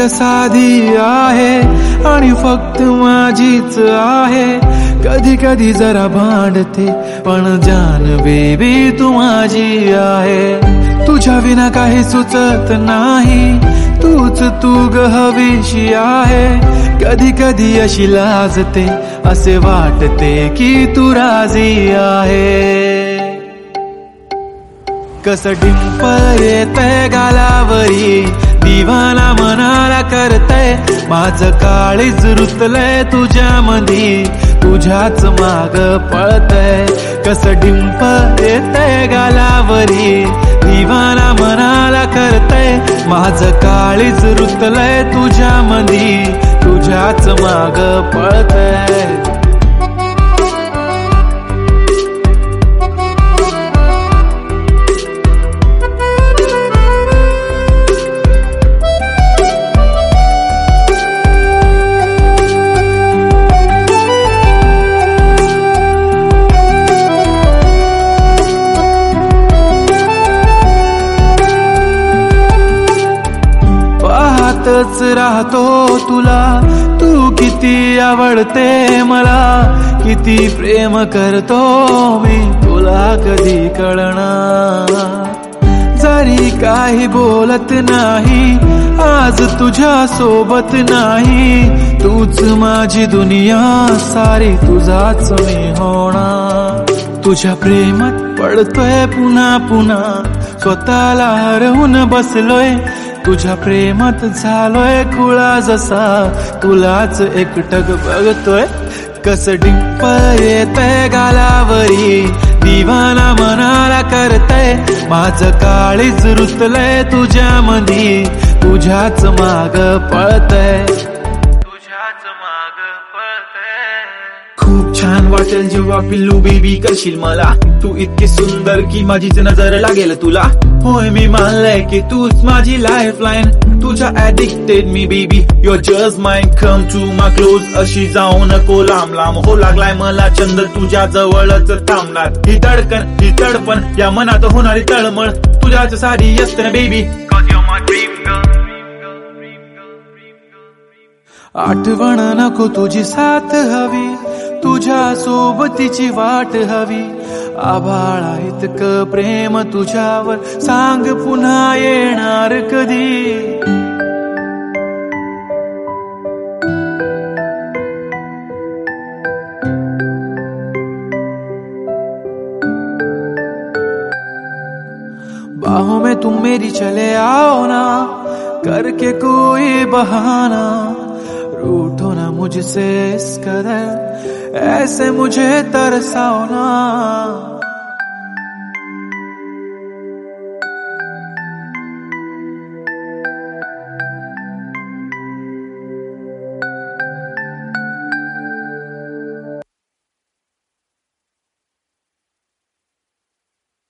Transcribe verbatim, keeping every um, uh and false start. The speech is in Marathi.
साधी आहे आणि फक्त माझीच आहे. कधी कधी जरा भांडते पण जान बेबी तू माझी आहे. तुझ्या विना काही सुचत नाही, तूच तू ग हवीशी आहे. कधी कधी अशी लाजते, असे वाटते की तू राजी आहे. कस डिंपल येतय गालावरी, दिवाना मनाला करतय. माझं काळीज रुतलंय तुझ्या मधी, तुझ्याच माग पळतय. कस डिंपल येतय गालावरी, दिवाना मनाला करतय. माझं काळीज रुतलंय तुझ्या मधी, तुझ्याच माग पळतय. पाहतच राहतो तुला, तू किती आवडते मला. किती प्रेम करतो मी तुला कधी कळणार. जरी काही बोलत नाही, आज तुझ्या सोबत नाही. तूच माझी दुनिया सारी, तुझाच मी होणार. तुझ्या प्रेमात पडतोय पुन्हा पुन्हा, स्वतःला हरवून बसलोय. तुझ्या प्रेमात झालोय खुळा जसा, तुलाच एकटक बघतोय. कस डिंपल येतय गालावरी, दिवाना मनाला करतय. माझं काळीज रुतलंय तुझ्या मधी, तुझ्याच माग पळतय. तुझ्याच माग पळतय. खूप छान वाटेल जेव्हा पिल्लू बेबी करशील मला. तू इतकी सुंदर की माझीच नजर लागेल तुला. होय मी मानलंय की तूच माझी लाईफ लाईन. तुझ्या ऍडिक्टेड मी baby, your just mine. Come to my close, अशी जाऊ नको लांब लांब. हो लागलाय मला छंद तुझ्या जवळच थांबणार. ही धडकन ही तडपण, या मनात होणारी तळमळ, तुझ्याच साडी असते ना बेबी. आठवण नको तुझी साथ हवी, तुझ्या सोबतीची वाट हवी. आभाळा इतकं प्रेम तुझ्यावर, सांग पुन्हा येणार कधी. बाहों में तुम मेरी चले आओ ना, करके कोई बहाना. रूठो ना मुझसे इस कदर, ऐसे मुझे तरसाओ ना.